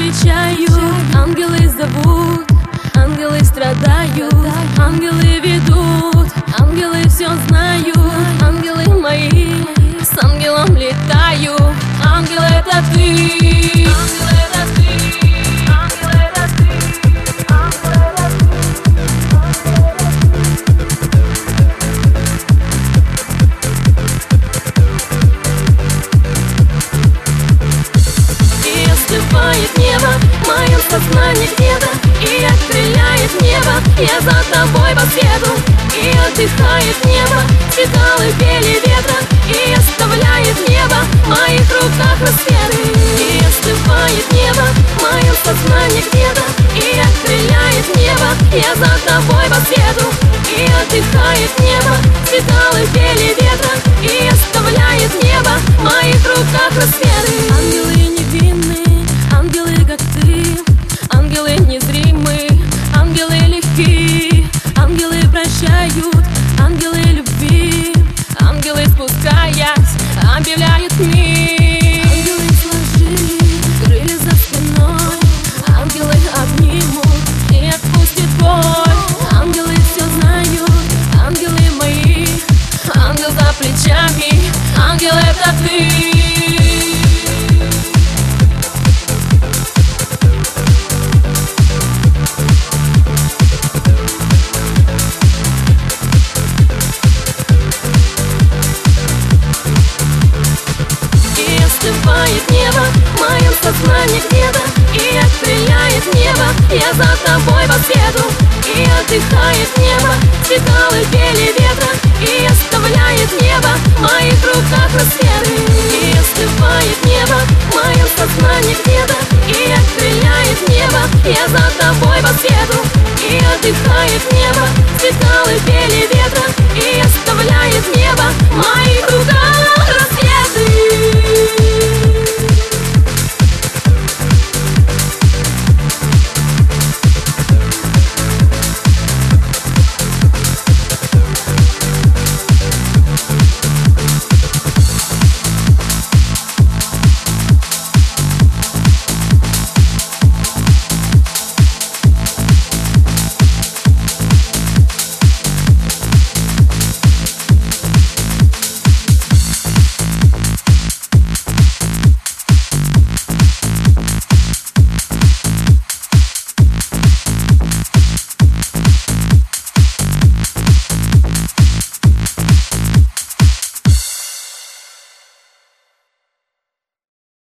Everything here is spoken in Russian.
встречаю. Ангелы зовут, ангелы страдают, ангелы ведут, ангелы все знают. Ангелы мои, с ангелом летаю. Ангел — это ты. Ангел — это ты. Ангел — это ты. Ангел — это ты. И остывает небо в моем сознании где-то, и окрыляет небо, я за тобой по свету. И отдыхает небо, цветалы пели ветра, и оставляет небо в моих руках рассветы. И остывает небо в моем сознании где-то, и окрыляет небо, я за тобой по свету. И отдыхает небо, цветалы пели ветра, и оставляет небо в моих руках рассветы. Ангелы невинные, ангелы как ты, ангелы незримые, ангелы легкие, ангелы прощают, ангелы любви, ангелы спускаясь объявляют мир. Ангелы сложили крылья за спиной, ангелы обнимут и отпустят боль. Ангелы все знают, ангелы мои, ангел за плечами, ангел — это ты. Остывает небо в моем сознании где-то, и окрыляет небо, я за тобой по свету. И отдыхает небо, цветалы пели ветра, и оставляет небо в моих руках рассветы. И остывает небо в моем сознании где-то, и окрыляет небо, я за тобой по свету. И отдыхает небо, цветалы пели ветра, и оставляет небо в моих